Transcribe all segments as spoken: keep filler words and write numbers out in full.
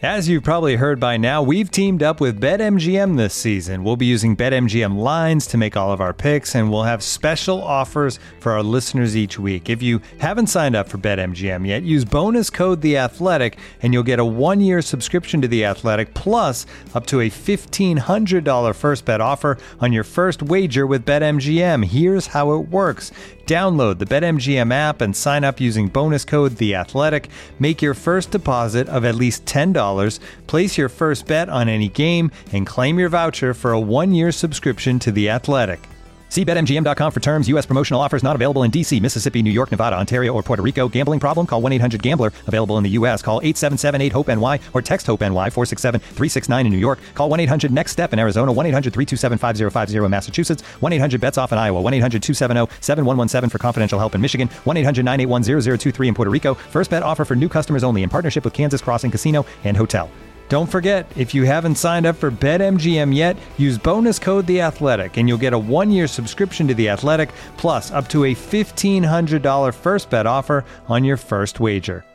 As you've probably heard by now, we've teamed up with BetMGM this season. We'll be using BetMGM lines to make all of our picks, and we'll have special offers for our listeners each week. If you haven't signed up for BetMGM yet, use bonus code The Athletic, and you'll get a one-year subscription to The Athletic, plus up to a fifteen hundred dollars first bet offer on your first wager with BetMGM. Here's how it works. Download the BetMGM app and sign up using bonus code The Athletic. Make your first deposit of at least ten dollars, place your first bet on any game, and claim your voucher for a one-year subscription to The Athletic. See Bet M G M dot com for terms. U S promotional offers not available in D C, Mississippi, New York, Nevada, Ontario, or Puerto Rico. Gambling problem? Call one eight hundred gambler. Available in the U S. Call eight seven seven eight hope N Y or text HOPE-NY four six seven three six nine in New York. Call one eight hundred next step in Arizona. one eight hundred three two seven five zero five zero in Massachusetts. one eight hundred bets off in Iowa. one eight hundred two seven zero seven one one seven for confidential help in Michigan. one eight hundred nine eight one zero zero two three in Puerto Rico. First bet offer for new customers only in partnership with Kansas Crossing Casino and Hotel. Don't forget, if you haven't signed up for BetMGM yet, use bonus code The Athletic, and you'll get a one-year subscription to The Athletic, plus up to a fifteen hundred dollars first bet offer on your first wager.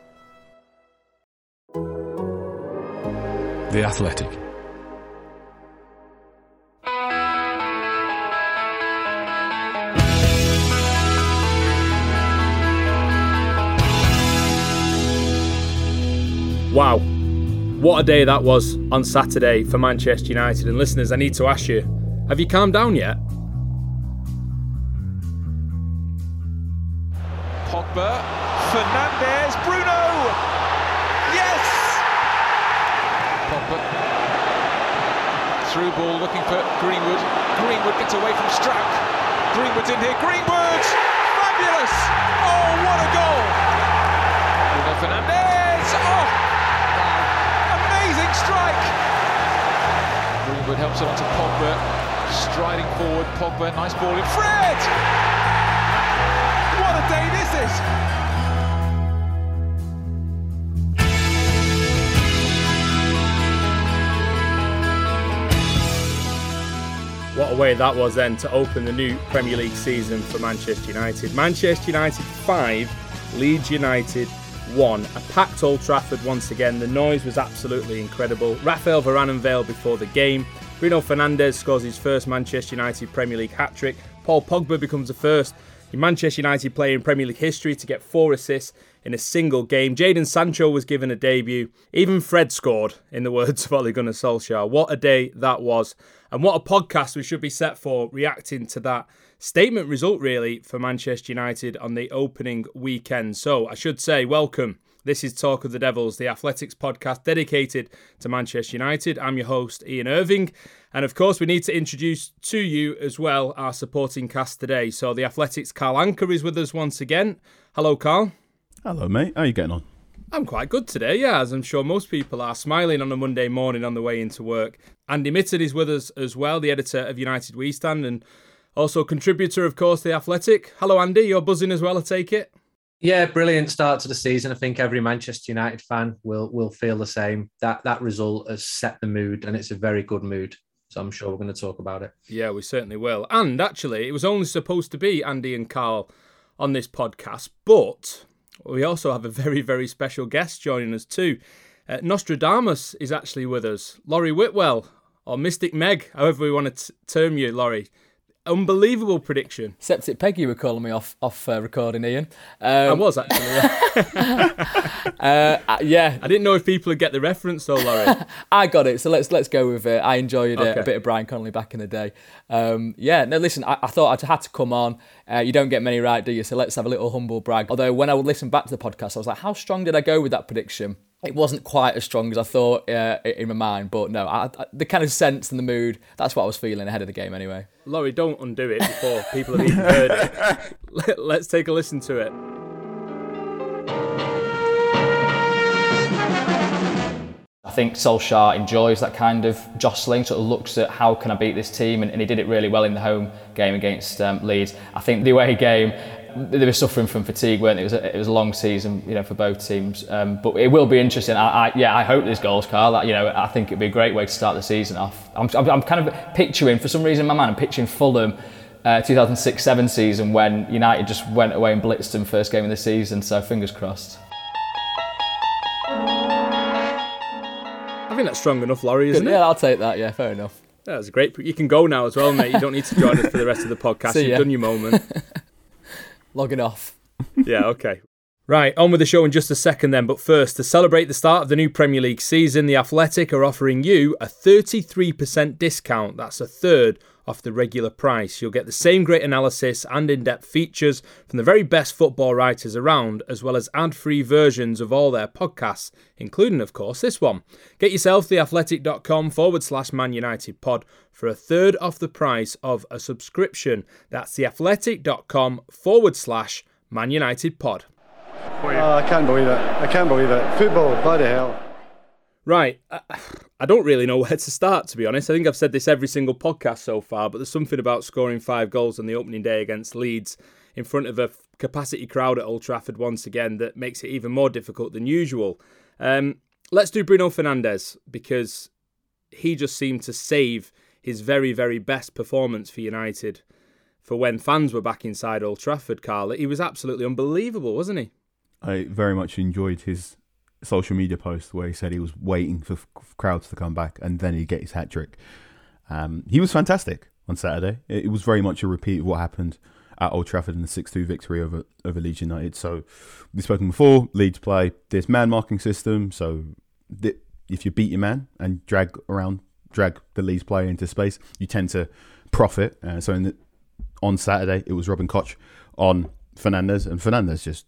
The Athletic. Wow. What a day that was on Saturday for Manchester United. And listeners, I need to ask you, have you calmed down yet? Pogba, Fernandes, Bruno! Yes! Pogba. Through ball looking for Greenwood. Greenwood gets away from Struck. Greenwood's in here. Greenwood! Fabulous! Oh, what a goal! Bruno Fernandes! Oh! Amazing strike! Greenwood helps it onto Pogba, striding forward. Pogba, nice ball in. Fred! What a day this is! What a way that was then to open the new Premier League season for Manchester United. Manchester United five, Leeds United one. A packed Old Trafford once again. The noise was absolutely incredible. Raphael Varane unveiled before the game. Bruno Fernandes scores his first Manchester United Premier League hat-trick. Paul Pogba becomes the first in Manchester United player in Premier League history to get four assists in a single game. Jadon Sancho was given a debut. Even Fred scored, in the words of Ole Gunnar Solskjaer. What a day that was. And what a podcast we should be set for, reacting to that statement result, really, for Manchester United on the opening weekend. So I should say, welcome. This is Talk of the Devils, the Athletics podcast dedicated to Manchester United. I'm your host, Ian Irving. And of course, we need to introduce to you as well our supporting cast today. So the Athletics' Carl Anker is with us once again. Hello, Carl. Hello, mate. How are you getting on? I'm quite good today, yeah, as I'm sure most people are, smiling on a Monday morning on the way into work. Andy Mitten is with us as well, the editor of United We Stand, and also contributor, of course, The Athletic. Hello, Andy. You're buzzing as well, I take it? Yeah, brilliant start to the season. I think every Manchester United fan will will feel the same. That that result has set the mood, and it's a very good mood. So I'm sure we're going to talk about it. Yeah, we certainly will. And actually, it was only supposed to be Andy and Carl on this podcast, but we also have a very, very special guest joining us too. Uh, Nostradamus is actually with us. Laurie Whitwell, or Mystic Meg, however we want to t- term you, Laurie. Unbelievable prediction. Septic Peg, you were calling me off off uh, recording, Ian. Um, I was actually. Yeah. uh, yeah. I didn't know if people would get the reference though, Laurie. I got it. So let's let's go with it. I enjoyed okay. uh, a bit of Brian Connolly back in the day. Um, yeah. No, listen. I, I thought I had to come on. Uh, you don't get many right, do you? So let's have a little humble brag. Although when I would listen back to the podcast, I was like, how strong did I go with that prediction? It wasn't quite as strong as I thought uh, in my mind, but no, I, I, the kind of sense and the mood, that's what I was feeling ahead of the game anyway. Laurie, don't undo it before people have even heard it. Let's take a listen to it. I think Solskjaer enjoys that kind of jostling, sort of looks at how can I beat this team, and, and he did it really well in the home game against um, Leeds. I think the away game, they were suffering from fatigue, weren't they? It was a, it was a long season, you know, for both teams. Um, but it will be interesting. I, I, yeah, I hope there's goals, Carl. You know, I think it'd be a great way to start the season off. I'm, I'm, I'm kind of picturing, for some reason, in my mind, I'm picturing Fulham, uh, two thousand six seven season when United just went away and blitzed them first game of the season. So fingers crossed. think that's strong enough, Laurie, isn't it? Yeah, I'll take that. Yeah, fair enough. That was great. You can go now as well, mate. You don't need to join us for the rest of the podcast. See You've ya. done your moment. Logging off. Yeah, okay. Right, on with the show in just a second then. But first, to celebrate the start of the new Premier League season, The Athletic are offering you a thirty-three percent discount. That's a third off the regular price. You'll get the same great analysis and in-depth features from the very best football writers around, as well as ad-free versions of all their podcasts, including, of course, this one. Get yourself theathletic.com forward slash Man United pod for a third off the price of a subscription. That's theathletic.com forward slash Man United pod. Oh, I can't believe it. I can't believe it. Football, bloody hell. Right, I, I don't really know where to start, to be honest. I think I've said this every single podcast so far, but there's something about scoring five goals on the opening day against Leeds in front of a capacity crowd at Old Trafford once again that makes it even more difficult than usual. Um, let's do Bruno Fernandes, because he just seemed to save his very, very best performance for United for when fans were back inside Old Trafford, Carl. He was absolutely unbelievable, wasn't he? I very much enjoyed his social media post where he said he was waiting for f- crowds to come back and then he'd get his hat-trick. Um, he was fantastic on Saturday. It, it was very much a repeat of what happened at Old Trafford in the six two victory over, over Leeds United. So we've spoken before, Leeds play this man-marking system. So th- if you beat your man and drag around, drag the Leeds player into space, you tend to profit. Uh, so in the, on Saturday, it was Robin Koch on Fernandes, and Fernandes just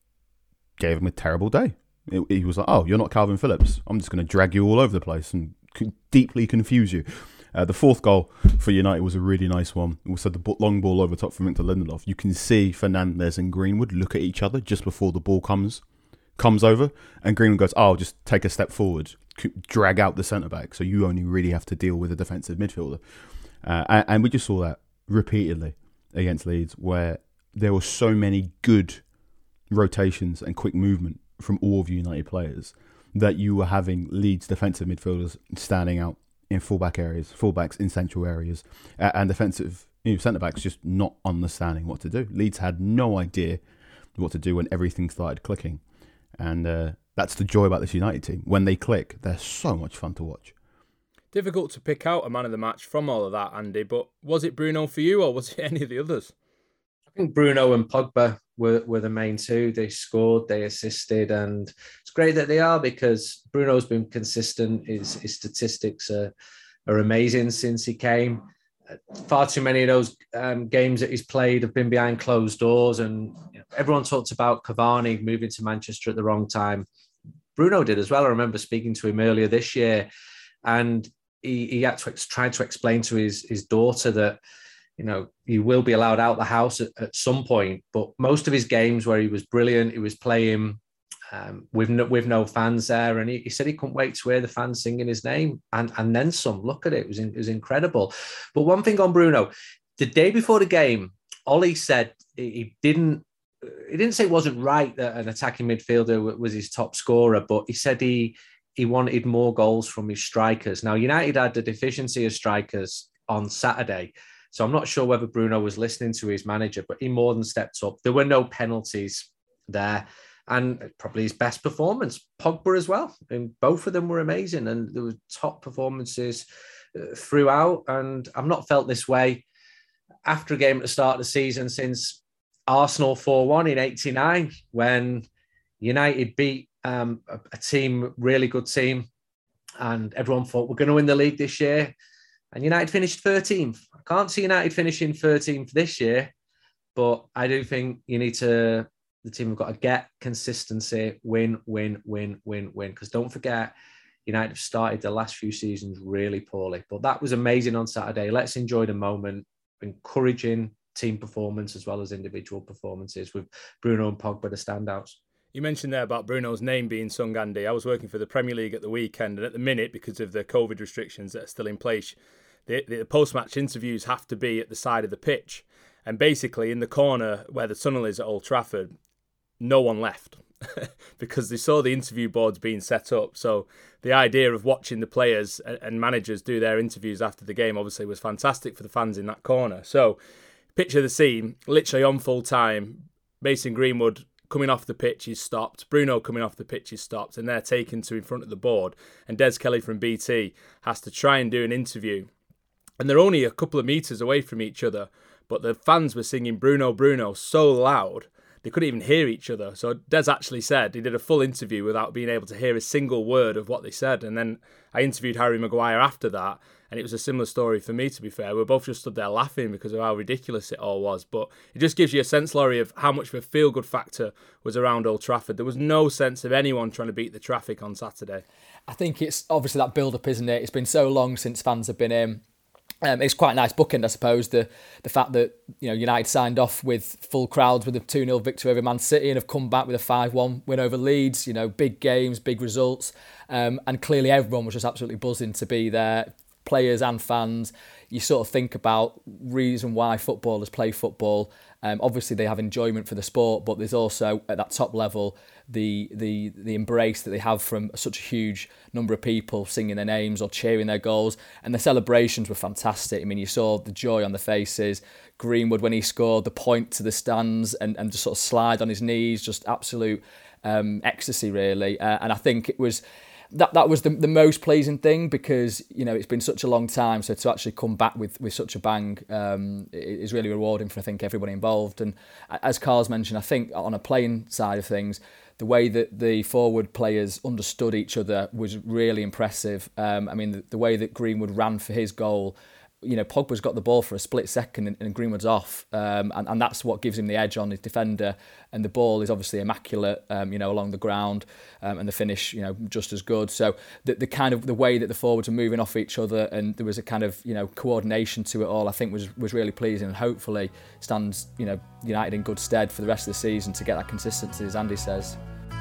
gave him a terrible day. It, he was like, oh, you're not Calvin Phillips. I'm just going to drag you all over the place and c- deeply confuse you. Uh, the fourth goal for United was a really nice one. It was the long ball over top from Victor Lindelof. You can see Fernandes and Greenwood look at each other just before the ball comes comes over, and Greenwood goes, oh, just take a step forward, drag out the centre-back, so you only really have to deal with a defensive midfielder. Uh, and, and we just saw that repeatedly against Leeds, where there were so many good rotations and quick movement from all of United players that you were having Leeds defensive midfielders standing out in fullback areas, fullbacks in central areas, uh, and defensive you know, centre-backs just not understanding what to do. Leeds had no idea what to do when everything started clicking. And uh, that's the joy about this United team. When they click, they're so much fun to watch. Difficult to pick out a man of the match from all of that, Andy, but was it Bruno for you or was it any of the others? I think Bruno and Pogba were, were the main two. They scored, they assisted, and it's great that they are, because Bruno's been consistent. His, his statistics are, are amazing since he came. Far too many of those um, games that he's played have been behind closed doors, and you know, everyone talked about Cavani moving to Manchester at the wrong time. Bruno did as well. I remember speaking to him earlier this year, and he, he had to try to explain to his, his daughter that, you know, he will be allowed out the house at, at some point. But most of his games where he was brilliant, he was playing um, with, no, with no fans there. And he, he said he couldn't wait to hear the fans singing his name and, and then some. Look at it. It was, in, it was incredible. But one thing on Bruno, the day before the game, Ollie said he didn't, he didn't say it wasn't right that an attacking midfielder was his top scorer, but he said he, he wanted more goals from his strikers. Now, United had a deficiency of strikers on Saturday, so I'm not sure whether Bruno was listening to his manager, but he more than stepped up. There were no penalties there, and probably his best performance. Pogba as well. And both of them were amazing, and there were top performances uh, throughout. And I've not felt this way after a game at the start of the season since Arsenal four one in eighty-nine, when United beat um, a, a team, really good team, and everyone thought we're going to win the league this year. And United finished thirteenth. I can't see United finishing thirteenth this year, but I do think you need to, the team have got to get consistency, win, win, win, win, win. Because don't forget, United have started the last few seasons really poorly. But that was amazing on Saturday. Let's enjoy the moment. Encouraging team performance as well as individual performances with Bruno and Pogba the standouts. You mentioned there about Bruno's name being sung, Andy. I was working for the Premier League at the weekend, and at the minute, because of the COVID restrictions that are still in place, the, the post-match interviews have to be at the side of the pitch. And basically, in the corner where the tunnel is at Old Trafford, no one left because they saw the interview boards being set up. So the idea of watching the players and managers do their interviews after the game obviously was fantastic for the fans in that corner. So picture the scene, literally on full time, Mason Greenwood coming off the pitch is stopped. Bruno coming off the pitch is stopped, and they're taken to in front of the board. And Des Kelly from B T has to try and do an interview. And they're only a couple of metres away from each other, but the fans were singing Bruno, Bruno so loud, they couldn't even hear each other. So Des actually said he did a full interview without being able to hear a single word of what they said. And then I interviewed Harry Maguire after that, and it was a similar story for me, to be fair. We both just stood there laughing because of how ridiculous it all was. But it just gives you a sense, Laurie, of how much of a feel-good factor was around Old Trafford. There was no sense of anyone trying to beat the traffic on Saturday. I think it's obviously that build-up, isn't it? It's been so long since fans have been in. Um, it's quite a nice bookend, I suppose, the the fact that, you know, United signed off with full crowds with a two nil victory over Man City and have come back with a five one win over Leeds. You know, big games, big results. Um, and clearly everyone was just absolutely buzzing to be there, players and fans. You sort of think about reason why footballers play football. Um, obviously, they have enjoyment for the sport, but there's also, at that top level, the the the embrace that they have from such a huge number of people singing their names or cheering their goals. And the celebrations were fantastic. I mean, you saw the joy on the faces. Greenwood, when he scored, the point to the stands and, and just sort of slide on his knees, just absolute um, ecstasy, really. Uh, and I think it was... That that was the, the most pleasing thing, because, you know, it's been such a long time, so to actually come back with, with such a bang um, is really rewarding for, I think, everybody involved. And as Carl's mentioned, I think on a playing side of things, the way that the forward players understood each other was really impressive. Um, I mean, the, the way that Greenwood ran for his goal, you know, Pogba's got the ball for a split second and, and Greenwood's off, um, and, and that's what gives him the edge on his defender. And the ball is obviously immaculate, um, you know, along the ground, um, and the finish, you know, just as good. So the, the kind of the way that the forwards are moving off each other, and there was a kind of, you know, coordination to it all, I think was was really pleasing, and hopefully stands, you know, United in good stead for the rest of the season to get that consistency, as Andy says.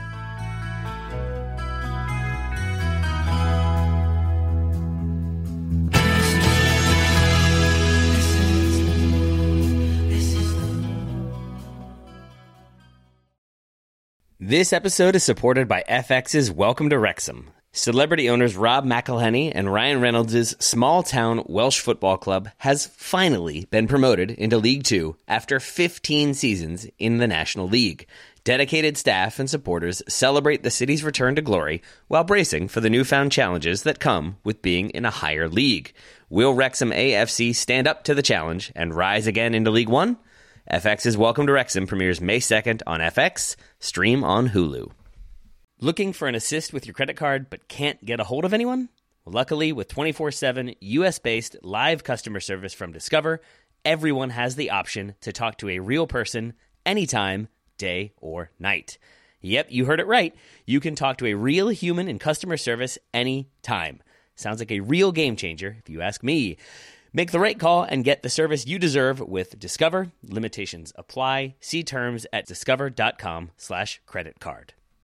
This episode is supported by F X's Welcome to Wrexham. Celebrity owners Rob McElhenney and Ryan Reynolds' small-town Welsh football club has finally been promoted into League Two after fifteen seasons in the National League. Dedicated staff and supporters celebrate the city's return to glory while bracing for the newfound challenges that come with being in a higher league. Will Wrexham A F C stand up to the challenge and rise again into League One? F X's Welcome to Wrexham premieres May second on F X, stream on Hulu. Looking for an assist with your credit card but can't get a hold of anyone? Luckily, with twenty-four seven U S-based live customer service from Discover, everyone has the option to talk to a real person anytime, day or night. Yep, you heard it right. You can talk to a real human in customer service anytime. Sounds like a real game changer, if you ask me. Make the right call and get the service you deserve with Discover. Limitations apply. See terms at discover.com slash credit card.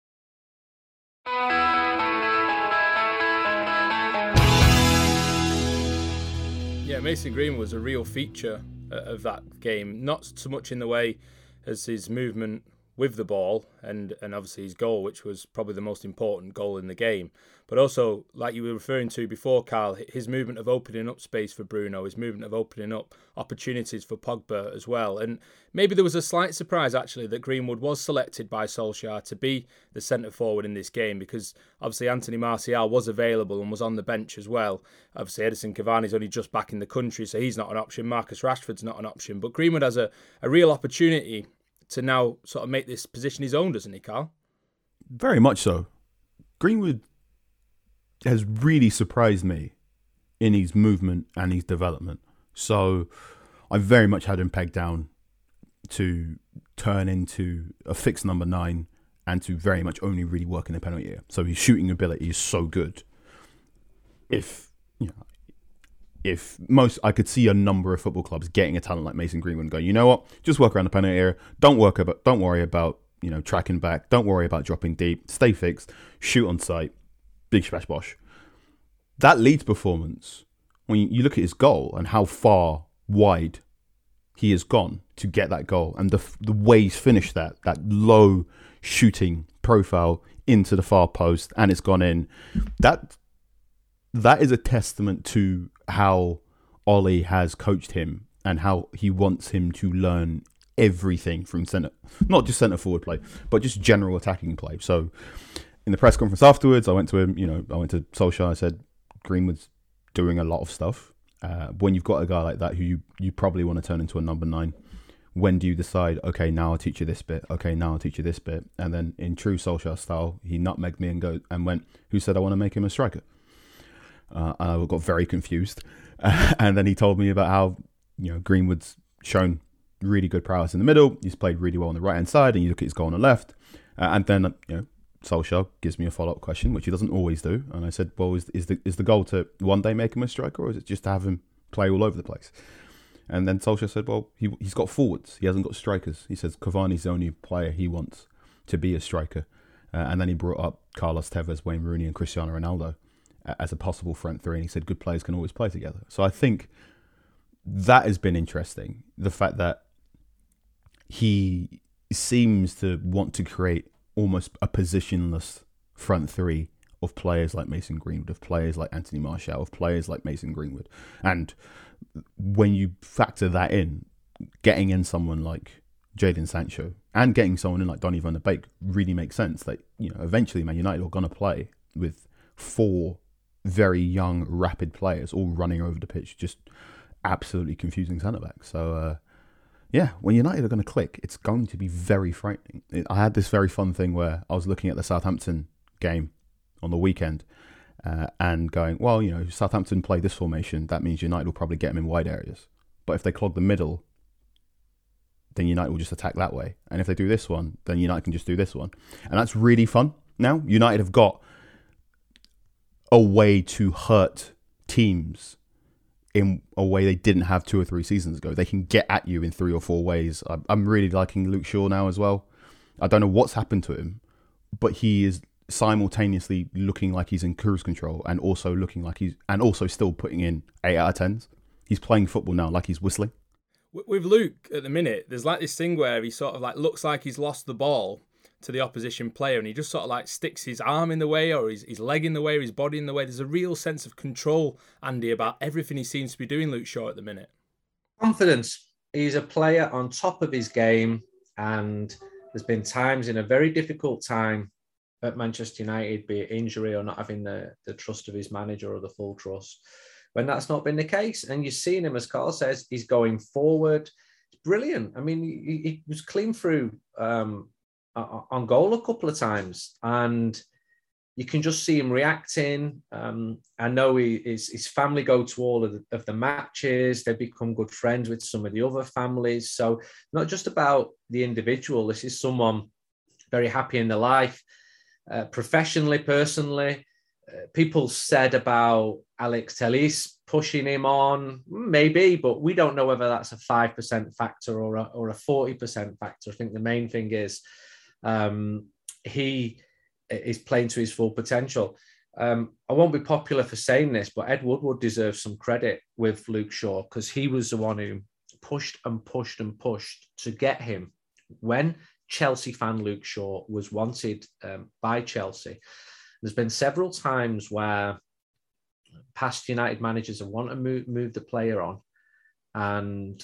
Yeah, Mason Greenwood was a real feature of that game. Not so much in the way as his movement with the ball and, and obviously his goal, which was probably the most important goal in the game. But also, like you were referring to before, Carl, his movement of opening up space for Bruno, his movement of opening up opportunities for Pogba as well. And maybe there was a slight surprise, actually, that Greenwood was selected by Solskjaer to be the centre-forward in this game, because obviously Anthony Martial was available and was on the bench as well. Obviously, Edison Cavani's only just back in the country, so he's not an option. Marcus Rashford's not an option. But Greenwood has a, a real opportunity to now sort of make this position his own, doesn't he, Carl? Very much so. Greenwood has really surprised me in his movement and his development. So I very much had him pegged down to turn into a fixed number nine and to very much only really work in the penalty area. So his shooting ability is so good. If, you know, If most, I could see a number of football clubs getting a talent like Mason Greenwood and go, you know what, just work around the penalty area. Don't work about, don't worry about, you know, tracking back. Don't worry about dropping deep. Stay fixed. Shoot on sight. Big splash bosh. That Leeds performance, when you look at his goal and how far wide he has gone to get that goal, and the the way he's finished that that low shooting profile into the far post, and it's gone in. That that is a testament to how Ollie has coached him and how he wants him to learn everything from centre, not just centre forward play, but just general attacking play. So in the press conference afterwards, I went to him, you know, I went to Solskjaer, I said, Greenwood's doing a lot of stuff. Uh, when you've got a guy like that who you, you probably want to turn into a number nine, when do you decide, okay, now I'll teach you this bit, okay, now I'll teach you this bit? And then in true Solskjaer style, he nutmegged me and go and went, who said I want to make him a striker? Uh, and I got very confused. Uh, and then he told me about how, you know, Greenwood's shown really good prowess in the middle. He's played really well on the right-hand side, and you look at his goal on the left. Uh, and then, you know, Solskjaer gives me a follow-up question, which he doesn't always do. And I said, well, is, is the is the goal to one day make him a striker, or is it just to have him play all over the place? And then Solskjaer said, well, he, he's got forwards. He hasn't got strikers. He says Cavani's the only player he wants to be a striker. Uh, and then he brought up Carlos Tevez, Wayne Rooney, and Cristiano Ronaldo uh, as a possible front three. And he said good players can always play together. So I think that has been interesting. The fact that he seems to want to create almost a positionless front three of players like Mason Greenwood, of players like Anthony Martial, of players like Mason Greenwood. And when you factor that in, getting in someone like Jadon Sancho and getting someone in like Donny van de Beek really makes sense. That, you know, eventually Man United are going to play with four very young, rapid players all running over the pitch, just absolutely confusing centre-backs. So, uh, yeah, when United are going to click, it's going to be very frightening. I had this very fun thing where I was looking at the Southampton game on the weekend uh, and going, well, you know, Southampton play this formation, that means United will probably get them in wide areas. But if they clog the middle, then United will just attack that way. And if they do this one, then United can just do this one. And that's really fun now. United have got a way to hurt teams in a way they didn't have two or three seasons ago. They can get at you in three or four ways. I'm really liking Luke Shaw now as well. I don't know what's happened to him, but he is simultaneously looking like he's in cruise control and also looking like he's, and also still putting in eight out of tens. He's playing football now like he's whistling. With Luke at the minute, there's like this thing where he sort of like looks like he's lost the ball to the opposition player and he just sort of like sticks his arm in the way or his, his leg in the way or his body in the way. There's a real sense of control, Andy, about everything he seems to be doing, Luke Shaw, at the minute. Confidence. He's a player on top of his game, and there's been times in a very difficult time at Manchester United, be it injury or not having the, the trust of his manager or the full trust, when that's not been the case. And you've seen him, as Carl says, he's going forward. It's brilliant. I mean, he, he was clean through um, on goal a couple of times, and you can just see him reacting. Um, I know he, his, his family go to all of the, of the matches. They become good friends with some of the other families. So not just about the individual. This is someone very happy in their life, uh, professionally, personally. Uh, people said about Alex Telles pushing him on, maybe, but we don't know whether that's a five percent factor or a, or a forty percent factor. I think the main thing is um, he is playing to his full potential. Um, I won't be popular for saying this, but Ed Woodward deserves some credit with Luke Shaw because he was the one who pushed and pushed and pushed to get him when Chelsea fan Luke Shaw was wanted um, by Chelsea. There's been several times where past United managers have wanted to move, move the player on, and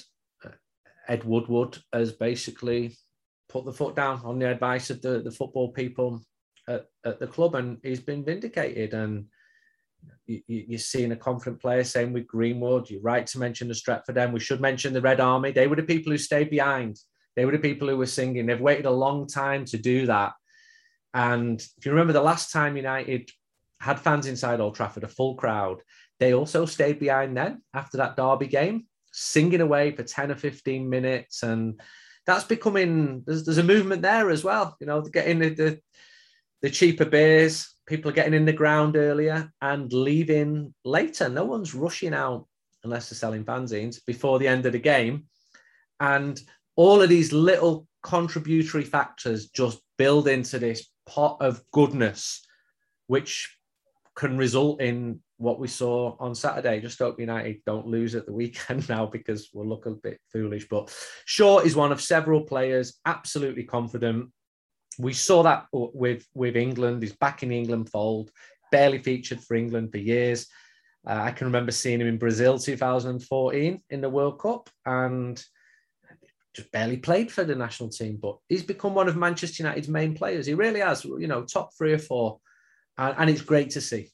Ed Woodward has basically put the foot down on the advice of the, the football people at, at the club, and he's been vindicated. And you, you, you're seeing a confident player, same with Greenwood. You're right to mention the Stretford end. We should mention the Red Army. They were the people who stayed behind. They were the people who were singing. They've waited a long time to do that. And if you remember the last time United had fans inside Old Trafford, a full crowd, they also stayed behind then after that Derby game, singing away for ten or fifteen minutes. And that's becoming, there's, there's a movement there as well. You know, getting the, the, the cheaper beers, people are getting in the ground earlier and leaving later. No one's rushing out unless they're selling fanzines before the end of the game. And all of these little contributory factors just build into this pot of goodness, which can result in what we saw on Saturday. Just hope United don't lose at the weekend now because we'll look a bit foolish. But Shaw is one of several players, absolutely confident. We saw that with, with England. He's back in the England fold, barely featured for England for years. Uh, I can remember seeing him in Brazil two thousand fourteen in the World Cup, and just barely played for the national team, but he's become one of Manchester United's main players. He really has, you know, top three or four, and, and it's great to see.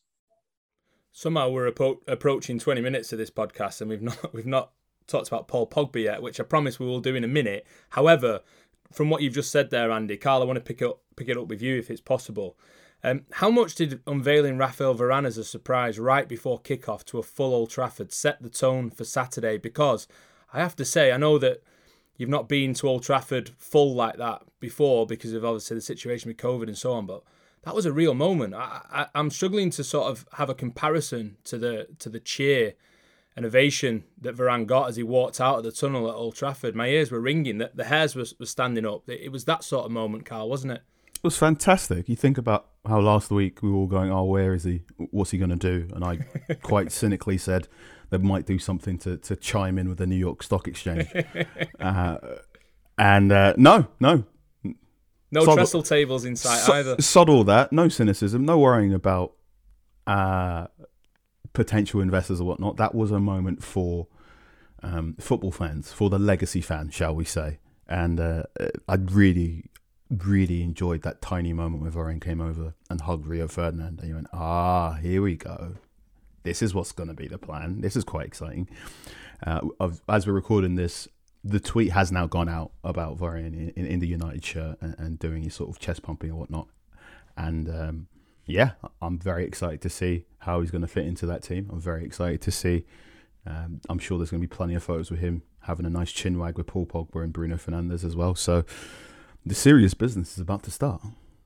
Somehow we're appro- approaching twenty minutes of this podcast, and we've not we've not talked about Paul Pogba yet, which I promise we will do in a minute. However, from what you've just said there, Andy, Carl, I want to pick up pick it up with you if it's possible. Um, how much did unveiling Raphael Varane as a surprise right before kickoff to a full Old Trafford set the tone for Saturday? Because I have to say, I know that you've not been to Old Trafford full like that before because of obviously the situation with COVID and so on, but that was a real moment. I, I, I'm struggling to sort of have a comparison to the to the cheer and ovation that Varane got as he walked out of the tunnel at Old Trafford. My ears were ringing. The, the hairs were, were standing up. It, it was that sort of moment, Carl, wasn't it? It was fantastic. You think about how last week we were all going, oh, where is he? What's he going to do? And I quite cynically said they might do something to, to chime in with the New York Stock Exchange. uh, and uh, no, no. No sod, trestle tables in sight so, either. Sod all that. No cynicism. No worrying about uh, potential investors or whatnot. That was a moment for um, football fans, for the legacy fans, shall we say. And uh, I really, really enjoyed that tiny moment where Varane came over and hugged Rio Ferdinand. And you went, ah, here we go. This is what's going to be the plan. This is quite exciting. Uh, as we're recording this, the tweet has now gone out about Varane in, in, in the United shirt and, and doing his sort of chest pumping and whatnot. And um, yeah, I'm very excited to see how he's going to fit into that team. I'm very excited to see. Um, I'm sure there's going to be plenty of photos with him having a nice chin wag with Paul Pogba and Bruno Fernandes as well. So the serious business is about to start.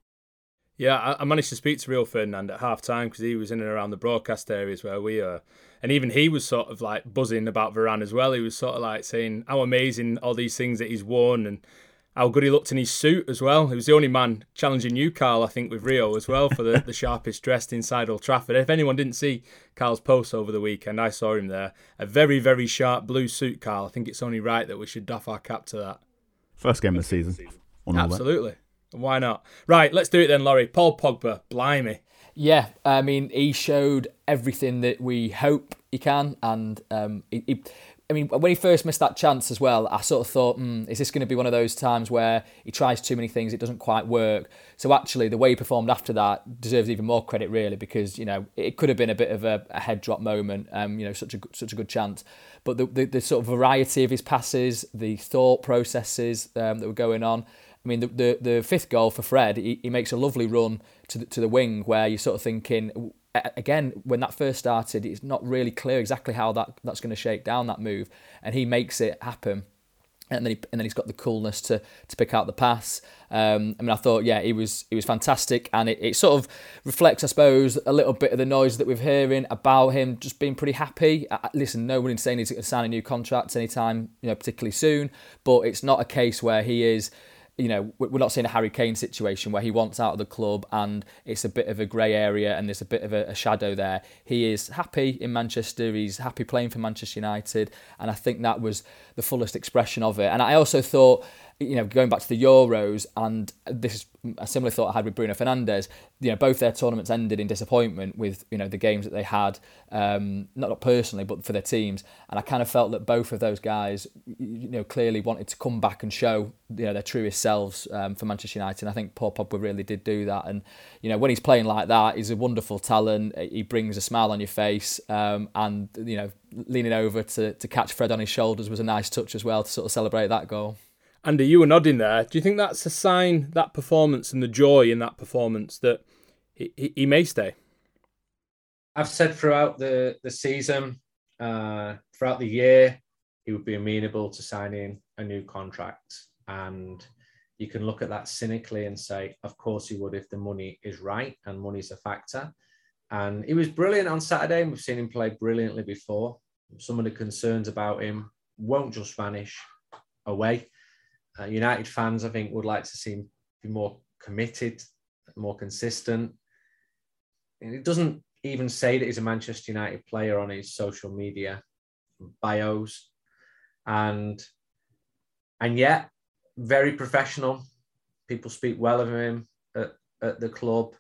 Yeah, I managed to speak to Rio Ferdinand at half time because he was in and around the broadcast areas where we are. And even he was sort of like buzzing about Varane as well. He was sort of like saying how amazing all these things that he's won and how good he looked in his suit as well. He was the only man challenging you, Carl, I think, with Rio as well for the, the sharpest dressed inside Old Trafford. If anyone didn't see Carl's post over the weekend, I saw him there. A very, very sharp blue suit, Carl. I think it's only right that we should doff our cap to that. First game of the season. Absolutely. Why not? Right, let's do it then, Laurie. Paul Pogba, blimey. Yeah, I mean, he showed everything that we hope he can. And, um, he, he, I mean, when he first missed that chance as well, I sort of thought, mm, is this going to be one of those times where he tries too many things, it doesn't quite work? So actually, the way he performed after that deserves even more credit, really, because, you know, it could have been a bit of a, a head drop moment, um, you know, such a such a good chance. But the, the, the sort of variety of his passes, the thought processes um, that were going on, I mean, the, the the fifth goal for Fred, he, he makes a lovely run to the, to the wing where you're sort of thinking, again, when that first started, it's not really clear exactly how that, that's going to shake down, that move. And he makes it happen. And then, he, and then he's got the coolness to to pick out the pass. Um, I mean, I thought, yeah, he was he was fantastic, and it, it sort of reflects, I suppose, a little bit of the noise that we're hearing about him just being pretty happy. Uh, listen, no one is saying he's going to sign a new contract anytime, you know, particularly soon, but it's not a case where he is. You know, we're not seeing a Harry Kane situation where he wants out of the club and it's a bit of a grey area and there's a bit of a, a shadow there. He is happy in Manchester. He's happy playing for Manchester United. And I think that was the fullest expression of it. And I also thought, you know, going back to the Euros, and this is a similar thought I had with Bruno Fernandes, you know, both their tournaments ended in disappointment with, you know, the games that they had, um, not, not personally, but for their teams. And I kind of felt that both of those guys, you know, clearly wanted to come back and show, you know, their truest selves um, for Manchester United. And I think Paul Pogba really did do that. And, you know, when he's playing like that, he's a wonderful talent. He brings a smile on your face. Um, and, you know, leaning over to, to catch Fred on his shoulders was a nice touch as well to sort of celebrate that goal. Andy, you were nodding there. Do you think that's a sign, that performance and the joy in that performance, that he, he, he may stay? I've said throughout the, the season, uh, throughout the year, he would be amenable to signing a new contract. And you can look at that cynically and say, of course he would if the money is right, and money's a factor. And he was brilliant on Saturday, and we've seen him play brilliantly before. Some of the concerns about him won't just vanish away. Uh, United fans, I think, would like to see him be more committed, more consistent. And it doesn't even say that he's a Manchester United player on his social media bios. And, and yet, very professional. People speak well of him at, at the club.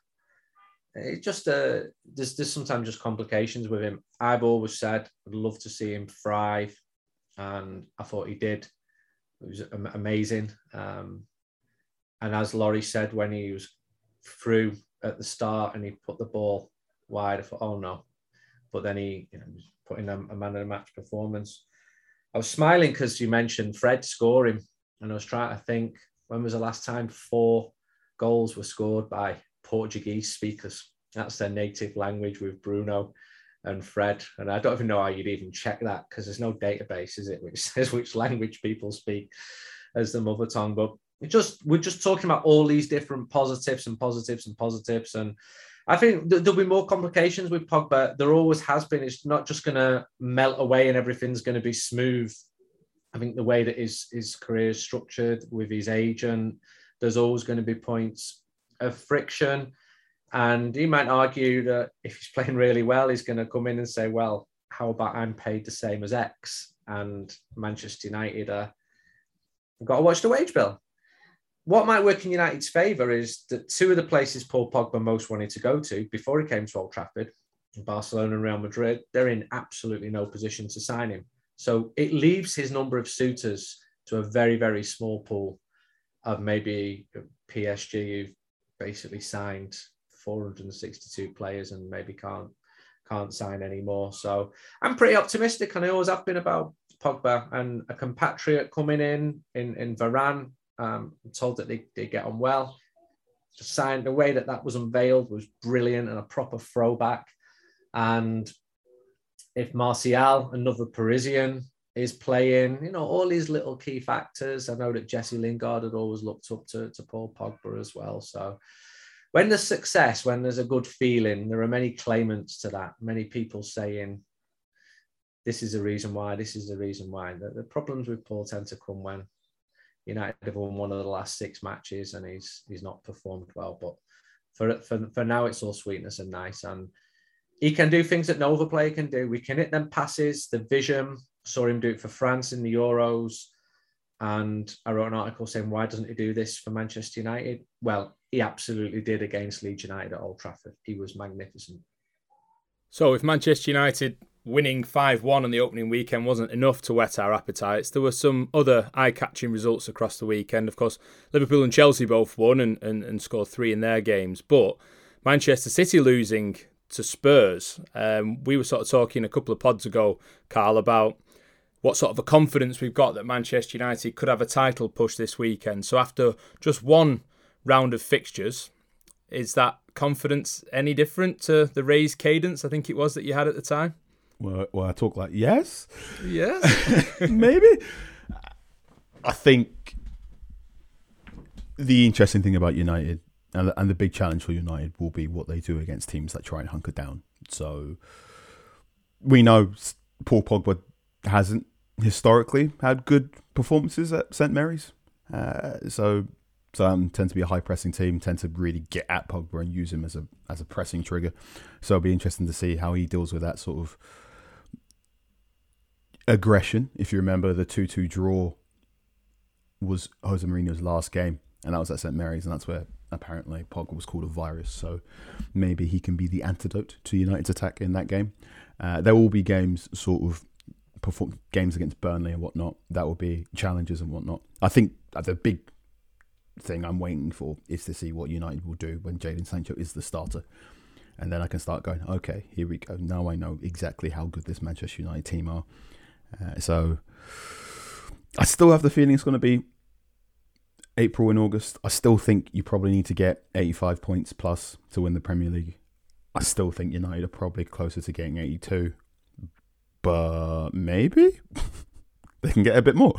It just, uh, there's, there's sometimes just complications with him. I've always said I'd love to see him thrive. And I thought he did. it was amazing. Um, and as Laurie said, when he was through at the start and he put the ball wide, I thought, oh no. But then he you know, was putting a, a man of the match performance. I was smiling because you mentioned Fred scoring, and I was trying to think, when was the last time four goals were scored by Portuguese speakers? That's their native language, with Bruno and Fred. And I don't even know how you'd even check that, because there's no database, is it, which says which language people speak as the mother tongue. But it just we're just talking about all these different positives and positives and positives. And I think th- there'll be more complications with Pogba. There always has been. It's not just going to melt away and everything's going to be smooth. I think the way that his, his career is structured with his agent, there's always going to be points of friction. And he might argue that if he's playing really well, he's going to come in and say, well, how about I'm paid the same as X? And Manchester United uh, have got to watch the wage bill. What might work in United's favour is that two of the places Paul Pogba most wanted to go to before he came to Old Trafford, Barcelona and Real Madrid, they're in absolutely no position to sign him. So it leaves his number of suitors to a very, very small pool of maybe P S G who've basically signed four hundred sixty-two players and maybe can't can't sign anymore. So I'm pretty optimistic, and I always have been about Pogba, and a compatriot coming in, in, in Varane. Um, I'm told that they, they get on well. The sign, the way that that was unveiled was brilliant and a proper throwback. And if Martial, another Parisian, is playing, you know, all these little key factors. I know that Jesse Lingard had always looked up to, to Paul Pogba as well. So when there's success, when there's a good feeling, there are many claimants to that. Many people saying, this is the reason why, this is the reason why. The, the problems with Paul tend to come when United have won one of the last six matches and he's he's not performed well. But for for for now, it's all sweetness and nice. And he can do things that no other player can do. We can hit them passes, the vision. Saw him do it for France in the Euros. And I wrote an article saying, why doesn't he do this for Manchester United? Well, he absolutely did against Leeds United at Old Trafford. He was magnificent. So if Manchester United winning five one on the opening weekend wasn't enough to whet our appetites, there were some other eye-catching results across the weekend. Of course, Liverpool and Chelsea both won and, and, and scored three in their games. But Manchester City losing to Spurs. Um, we were sort of talking a couple of pods ago, Carl, about what sort of a confidence we've got that Manchester United could have a title push this weekend. So after just one round of fixtures, is that confidence any different to the raised cadence, I think it was, that you had at the time? Well, well I talk like, yes. Yes. Maybe. I think the interesting thing about United and the, and the big challenge for United will be what they do against teams that try and hunker down. So we know Paul Pogba hasn't historically had good performances at Saint Mary's. Uh, so so um, tend to be a high pressing team, tend to really get at Pogba and use him as a as a pressing trigger. So it'll be interesting to see how he deals with that sort of aggression. If you remember, the two two draw was Jose Mourinho's last game, and that was at Saint Mary's, and that's where apparently Pogba was called a virus. So maybe he can be the antidote to United's attack in that game. Uh, there will be games, sort of perform games against Burnley and whatnot. That will be challenges and whatnot. I think the big thing I'm waiting for is to see what United will do when Jadon Sancho is the starter. And then I can start going, okay, here we go. Now I know exactly how good this Manchester United team are. Uh, so I still have the feeling it's going to be April and August. I still think you probably need to get eighty-five points plus to win the Premier League. I still think United are probably closer to getting eighty-two. But maybe they can get a bit more.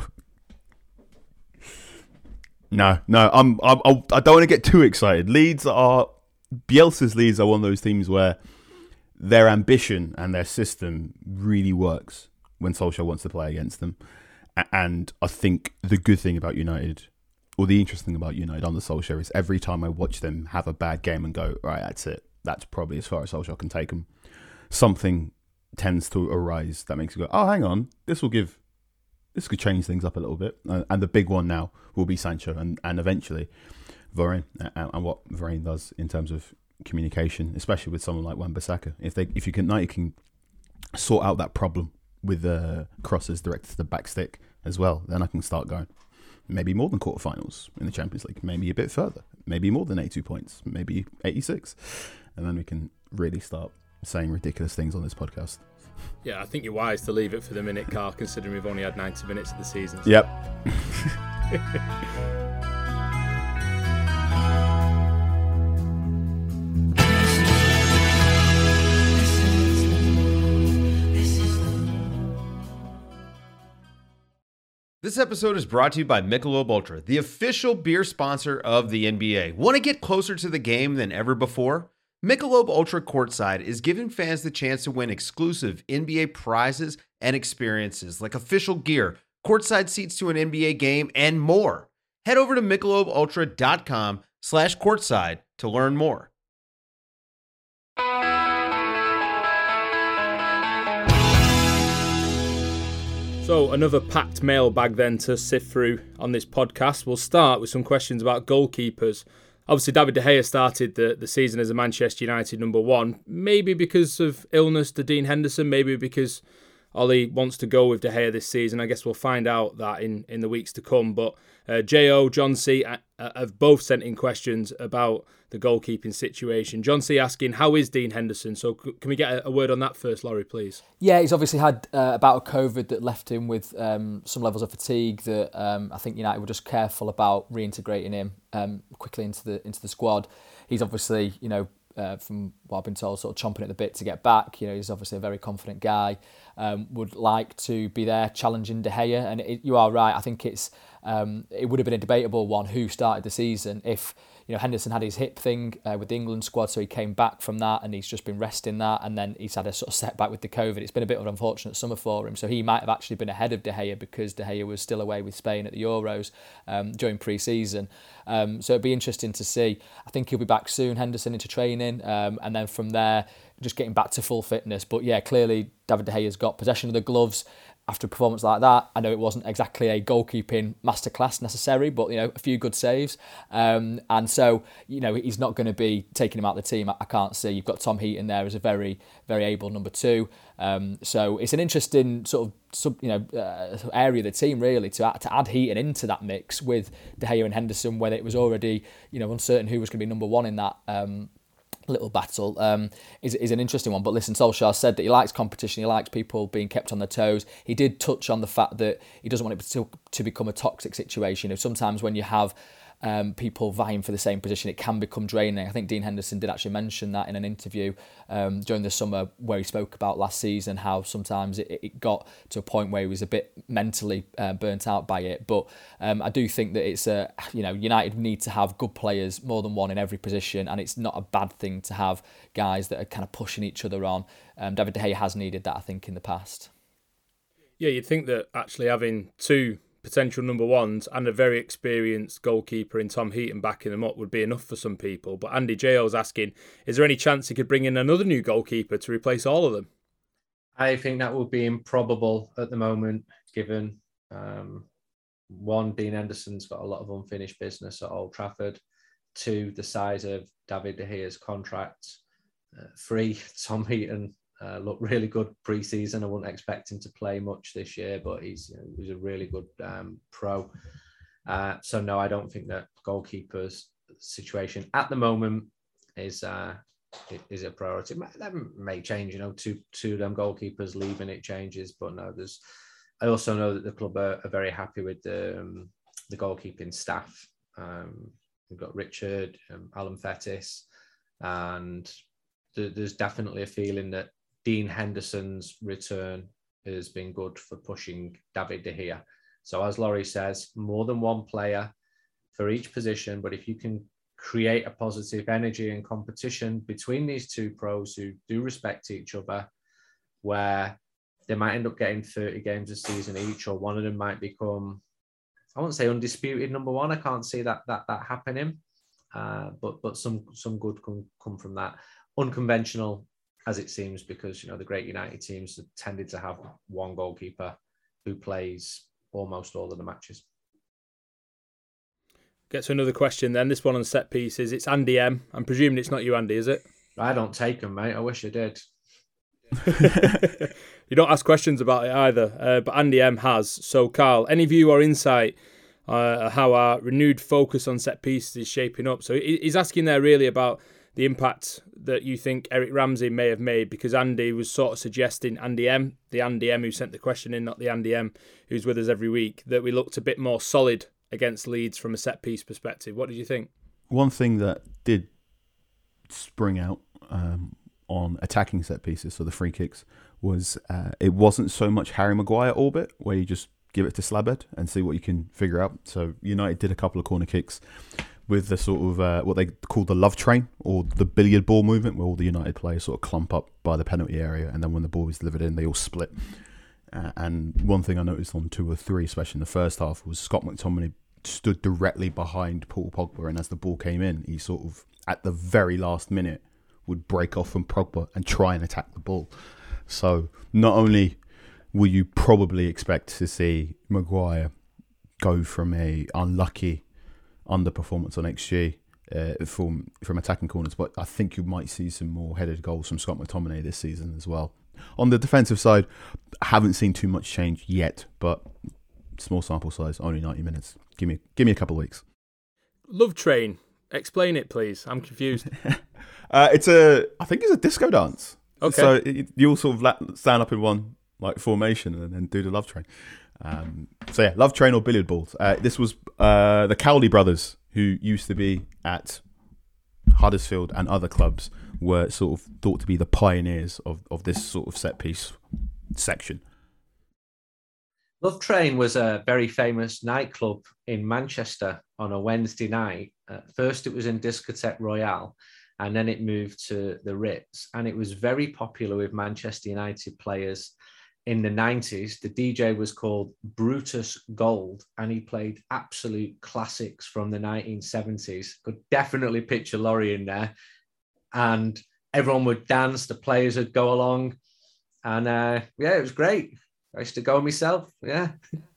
No, no, I'm, I'm, I don't want to get too excited. Leeds are, Bielsa's Leeds are one of those teams where their ambition and their system really works when Solskjaer wants to play against them. And I think the good thing about United, or the interesting thing about United under Solskjaer, is every time I watch them have a bad game and go, right, that's it. That's probably as far as Solskjaer can take them. Something tends to arise that makes you go, oh, hang on, this will give, this could change things up a little bit. Uh, and the big one now will be Sancho and, and eventually Varane, and, and what Varane does in terms of communication, especially with someone like Wan-Bissaka. If they, if you can, you can sort out that problem with the uh, crosses directed to the back stick as well, then I can start going. maybe more than quarterfinals in the Champions League, maybe a bit further, maybe more than eighty-two points, maybe eighty-six. And then we can really start saying ridiculous things on this podcast. Yeah, I think you're wise to leave it for the minute, Carl, considering we've only had ninety minutes of the season. So. Yep. This episode is brought to you by Michelob Ultra, the official beer sponsor of the N B A. Want to get closer to the game than ever before? Michelob Ultra Courtside is giving fans the chance to win exclusive N B A prizes and experiences like official gear, courtside seats to an N B A game, and more. Head over to michelobultra.com slash courtside to learn more. So another packed mailbag then to sift through on this podcast. We'll start with some questions about goalkeepers. Obviously, David De Gea started the, the season as a Manchester United number one, maybe because of illness to Dean Henderson, maybe because Ollie wants to go with De Gea this season. I guess we'll find out that in, in the weeks to come. But uh, J O, John C uh, have both sent in questions about the goalkeeping situation. John C asking, how is Dean Henderson? So c- can we get a, a word on that first, Laurie, please? Yeah, he's obviously had uh, about a COVID that left him with um, some levels of fatigue that um, I think United were just careful about reintegrating him um, quickly into the into the squad. He's obviously, you know, Uh, from what I've been told, sort of chomping at the bit to get back. You know, he's obviously a very confident guy. Um, would like to be there challenging De Gea, and it, you are right. I think it's um, it would have been a debatable one who started the season if, you know, Henderson had his hip thing uh, with the England squad, so he came back from that and he's just been resting that, and then he's had a sort of setback with the COVID. It's been a bit of an unfortunate summer for him, so he might have actually been ahead of De Gea because De Gea was still away with Spain at the Euros um, during pre-season. Um, so it'd be interesting to see. I think he'll be back soon, Henderson, into training, um, and then from there, just getting back to full fitness. But yeah, clearly David De Gea's got possession of the gloves after a performance like that. I know it wasn't exactly a goalkeeping masterclass necessary, but, you know, a few good saves. Um, and so, you know, he's not going to be taking him out of the team. I, I can't see. You've got Tom Heaton there as a very, very able number two. Um, so it's an interesting sort of sub, you know, uh, area of the team really to add, to add Heaton into that mix with De Gea and Henderson, whether it was already, you know, uncertain who was going to be number one in that Um, little battle um, is, is an interesting one. But listen, Solskjaer said that he likes competition, he likes people being kept on their toes. He did touch on the fact that he doesn't want it to, to become a toxic situation. If sometimes when you have um, people vying for the same position, it can become draining. I think Dean Henderson did actually mention that in an interview um, during the summer where he spoke about last season, how sometimes it, it got to a point where he was a bit mentally uh, burnt out by it. But um, I do think that it's a, you know, United need to have good players, more than one in every position, and it's not a bad thing to have guys that are kind of pushing each other on. Um, David De Gea has needed that, I think, in the past. Yeah, you'd think that actually having two potential number ones and a very experienced goalkeeper in Tom Heaton backing them up would be enough for some people. But Andy J O's asking, is there any chance he could bring in another new goalkeeper to replace all of them? I think that would be improbable at the moment, given um, one, Dean Henderson's got a lot of unfinished business at Old Trafford. Two, the size of David De Gea's contract. Uh, three, Tom Heaton Uh, looked really good pre-season. I wouldn't expect him to play much this year, but he's you know, he's a really good um, pro. Uh, so no, I don't think that goalkeeper's situation at the moment is uh, is a priority. That may change, you know, two two of them goalkeepers leaving, it changes. But no, there's. I also know that the club are, are very happy with the um, the goalkeeping staff. Um, we've got Richard, um, Alan Fettis, and th- there's definitely a feeling that Dean Henderson's return has been good for pushing David De Gea. So as Laurie says, more than one player for each position, but if you can create a positive energy and competition between these two pros who do respect each other, where they might end up getting thirty games a season each, or one of them might become, I won't say undisputed number one. I can't see that that that happening, uh, but but some some good can come from that. Unconventional as it seems, because, you know, the great United teams have tended to have one goalkeeper who plays almost all of the matches. Get to another question then. This one on set pieces. It's Andy M. I'm presuming it's not you, Andy, is it? I don't take them, mate. I wish I did. You don't ask questions about it either, uh, but Andy M has. So, Carl, any view or insight uh, how our renewed focus on set pieces is shaping up. So he's asking there really about the impact that you think Eric Ramsey may have made, because Andy was sort of suggesting, Andy M, the Andy M who sent the question in, not the Andy M who's with us every week, that we looked a bit more solid against Leeds from a set piece perspective. What did you think? One thing that did spring out um, on attacking set pieces, so the free kicks, was uh, it wasn't so much Harry Maguire orbit where you just give it to Slabhead and see what you can figure out. So United did a couple of corner kicks with the sort of uh, what they call the love train, or the billiard ball movement, where all the United players sort of clump up by the penalty area, and then when the ball is delivered in, they all split. Uh, and one thing I noticed on two or three, especially in the first half, was Scott McTominay stood directly behind Paul Pogba, and as the ball came in, he sort of, at the very last minute, would break off from Pogba and try and attack the ball. So not only will you probably expect to see Maguire go from a unlucky underperformance on X G uh, from from attacking corners, but I think you might see some more headed goals from Scott McTominay this season as well. On the defensive side, I haven't seen too much change yet, but small sample size, only ninety minutes. Give me give me a couple of weeks. Love Train, explain it please. I'm confused. uh, it's a, I think it's a disco dance. Okay. So it, you all sort of stand up in one like formation and then do the Love Train. Um, so yeah, Love Train or billiard balls. Uh, this was uh, the Cowley brothers, who used to be at Huddersfield and other clubs, were sort of thought to be the pioneers of, of this sort of set piece section. Love Train was a very famous nightclub in Manchester on a Wednesday night. At first it was in Discotheque Royale, and then it moved to the Ritz, and it was very popular with Manchester United players in the nineties. The D J was called Brutus Gold, and he played absolute classics from the nineteen seventies. Could definitely picture Laurie in there. And everyone would dance, the players would go along. And uh, yeah, it was great. I used to go myself, yeah.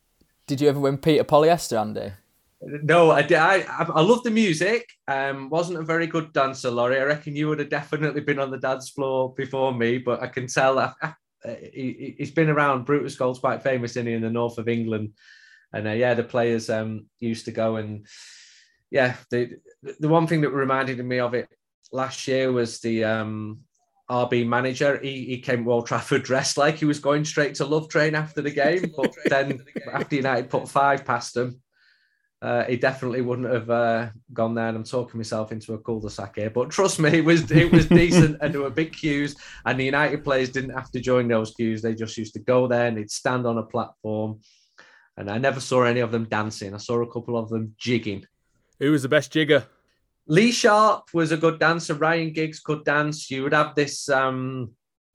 Did you ever win Peter Polyester, Andy? No, I did. I, I love the music. Um, wasn't a very good dancer, Laurie. I reckon you would have definitely been on the dance floor before me, but I can tell that uh, he, he's been around. Brutus Gold's quite famous in, in the north of England. And uh, yeah, the players um, used to go, and yeah, the the one thing that reminded me of it last year was the um, R B manager. He, he came to Old Trafford dressed like he was going straight to Love Train after the game, but then after United put five past him, Uh, he definitely wouldn't have uh, gone there, and I'm talking myself into a cul-de-sac here. But trust me, it was it was decent, and there were big queues, and the United players didn't have to join those queues. They just used to go there and they'd stand on a platform, and I never saw any of them dancing. I saw a couple of them jigging. Who was the best jigger? Lee Sharp was a good dancer. Ryan Giggs could dance. You would have this, um,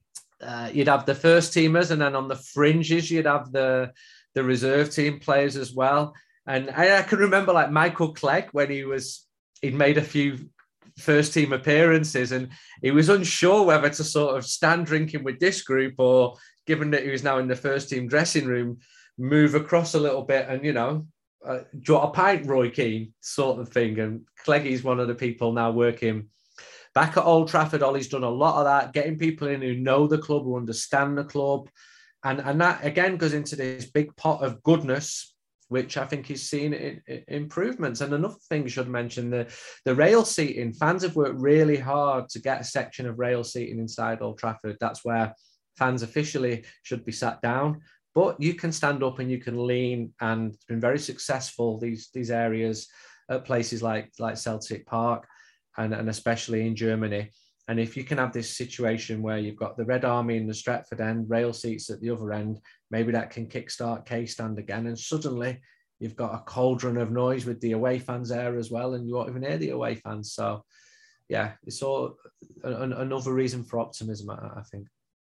uh, you'd have the first teamers, and then on the fringes, you'd have the, the reserve team players as well. And I, I can remember like Michael Clegg when he was, he'd made a few first team appearances, and he was unsure whether to sort of stand drinking with this group, or given that he was now in the first team dressing room, move across a little bit and, you know, uh, draw a pint, Roy Keane sort of thing. And Cleggy's one of the people now working back at Old Trafford. Ollie's done a lot of that, getting people in who know the club, who understand the club. And, and that again goes into this big pot of goodness, which I think he's seen in, in improvements. And another thing I should mention, the, the rail seating. Fans have worked really hard to get a section of rail seating inside Old Trafford. That's where fans officially should be sat down. But you can stand up and you can lean, and it's been very successful, these, these areas at places like, like Celtic Park, and, and especially in Germany. And if you can have this situation where you've got the Red Army in the Stretford end, rail seats at the other end, maybe that can kickstart K-Stand again. And suddenly you've got a cauldron of noise with the away fans there as well, and you won't even hear the away fans. So, yeah, it's all an, another reason for optimism, I, I think.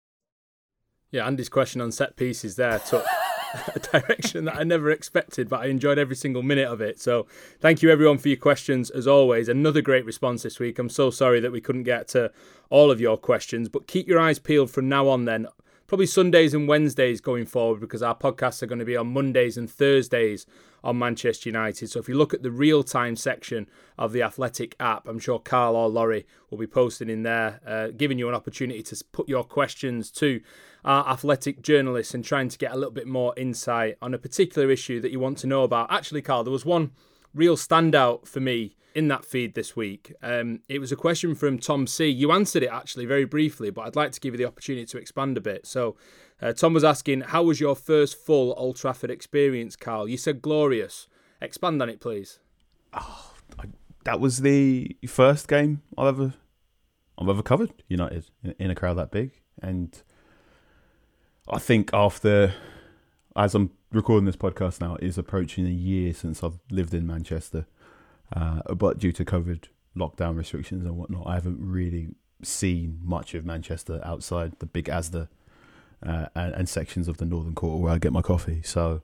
Yeah, Andy's question on set pieces there took a direction that I never expected, but I enjoyed every single minute of it. So thank you everyone for your questions as always. Another great response this week. I'm so sorry that we couldn't get to all of your questions, but keep your eyes peeled from now on then. Probably Sundays and Wednesdays going forward, because our podcasts are going to be on Mondays and Thursdays on Manchester United. So if you look at the real-time section of the Athletic app, I'm sure Carl or Laurie will be posting in there, uh, giving you an opportunity to put your questions to our Athletic journalists and trying to get a little bit more insight on a particular issue that you want to know about. Actually, Carl, there was one real standout for me in that feed this week. Um, it was a question from Tom C. You answered it actually very briefly, but I'd like to give you the opportunity to expand a bit. So uh, Tom was asking, how was your first full Old Trafford experience, Carl? You said glorious. Expand on it, please. Oh, I, that was the first game I've ever I've ever covered United in, in a crowd that big. And I think after, as I'm recording this podcast now, it is approaching a year since I've lived in Manchester. Uh, but due to COVID lockdown restrictions and whatnot, I haven't really seen much of Manchester outside the big Asda uh, and, and sections of the Northern Quarter where I get my coffee. So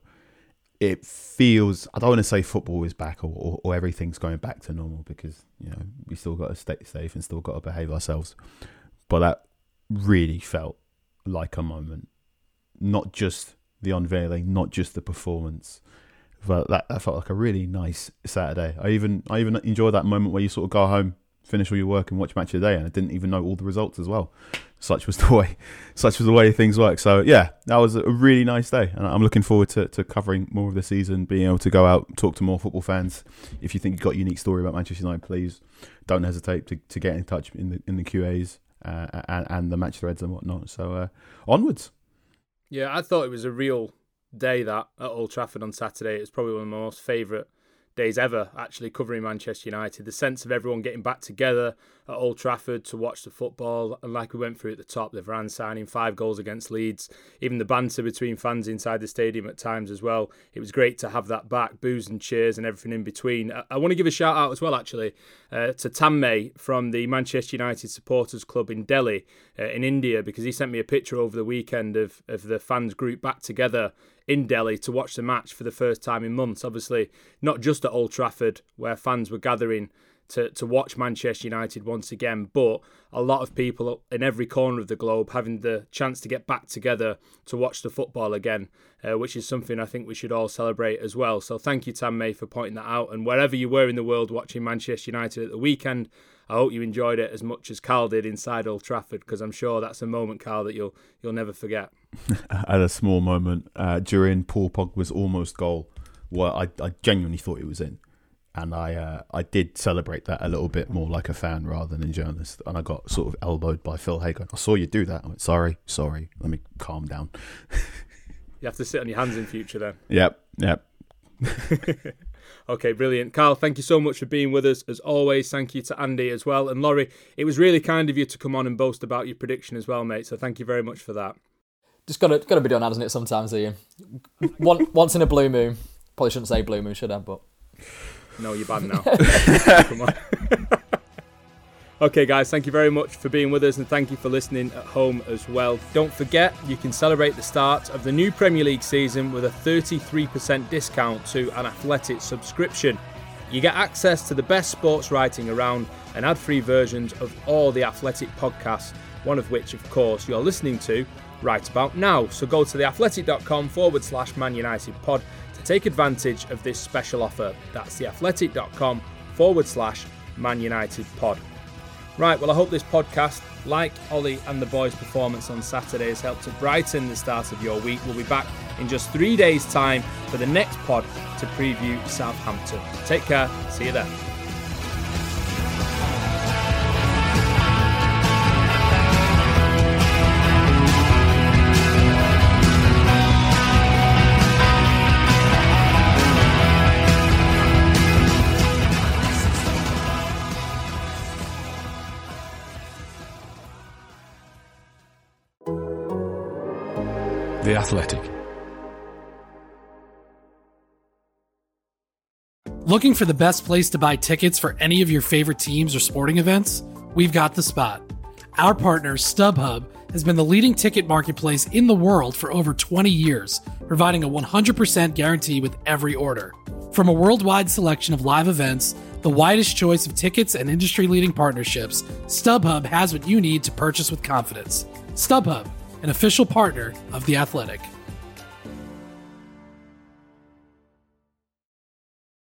it feels, I don't want to say football is back or, or, or everything's going back to normal, because, you know, we still got to stay safe and still got to behave ourselves. But that really felt like a moment, not just the unveiling, not just the performance. But that, that felt like a really nice Saturday. I even I even enjoyed that moment where you sort of go home, finish all your work, and watch Match of the Day, and I didn't even know all the results as well. Such was the way, such was the way things work. So yeah, that was a really nice day, and I'm looking forward to, to covering more of the season, being able to go out, talk to more football fans. If you think you've got a unique story about Manchester United, please don't hesitate to, to get in touch in the in the Q As uh, and and the match threads and whatnot. So uh, onwards. Yeah, I thought it was a real day that at Old Trafford on Saturday. It was probably one of my most favourite days ever, actually, covering Manchester United. The sense of everyone getting back together at Old Trafford to watch the football, and like we went through at the top, the Varane signing, five goals against Leeds, even the banter between fans inside the stadium at times as well. It was great to have that back, boos and cheers and everything in between. I, I want to give a shout out as well, actually, uh, to Tanmay from the Manchester United Supporters Club in Delhi, uh, in India, because he sent me a picture over the weekend of, of the fans group back together in Delhi to watch the match for the first time in months. Obviously, not just at Old Trafford, where fans were gathering to, to watch Manchester United once again, but a lot of people in every corner of the globe having the chance to get back together to watch the football again, uh, which is something I think we should all celebrate as well. So thank you, Tanmay, for pointing that out. And wherever you were in the world watching Manchester United at the weekend, I hope you enjoyed it as much as Carl did inside Old Trafford, because I'm sure that's a moment, Carl, that you'll you'll never forget. I had a small moment uh, during Paul Pogba's almost goal where I, I genuinely thought it was in. And I uh, I did celebrate that a little bit more like a fan rather than a journalist. And I got sort of elbowed by Phil Hagan. I saw you do that. I went, sorry, sorry. Let me calm down. You have to sit on your hands in future then. Yep, yep. Okay, brilliant. Carl, thank you so much for being with us as always. Thank you to Andy as well. And Laurie, it was really kind of you to come on and boast about your prediction as well, mate. So thank you very much for that. Just got to, got to be done, hasn't it, sometimes, Ian? One, once in a blue moon. Probably shouldn't say blue moon, should I? But no, you're bad now. Come on. Okay, guys, thank you very much for being with us, and thank you for listening at home as well. Don't forget, you can celebrate the start of the new Premier League season with a thirty-three percent discount to an Athletic subscription. You get access to the best sports writing around and ad-free versions of all the Athletic podcasts, one of which, of course, you're listening to right about now. So go to theathletic.com forward slash Man United pod to take advantage of this special offer. That's theathletic.com forward slash Man United pod. Right, well, I hope this podcast, like Ollie and the boys' performance on Saturday, has helped to brighten the start of your week. We'll be back in just three days' time for the next pod to preview Southampton. Take care. See you then. The Athletic. Looking for the best place to buy tickets for any of your favorite teams or sporting events? We've got the spot. Our partner, StubHub, has been the leading ticket marketplace in the world for over twenty years, providing a one hundred percent guarantee with every order. From a worldwide selection of live events, the widest choice of tickets and industry-leading partnerships, StubHub has what you need to purchase with confidence. StubHub, an official partner of The Athletic.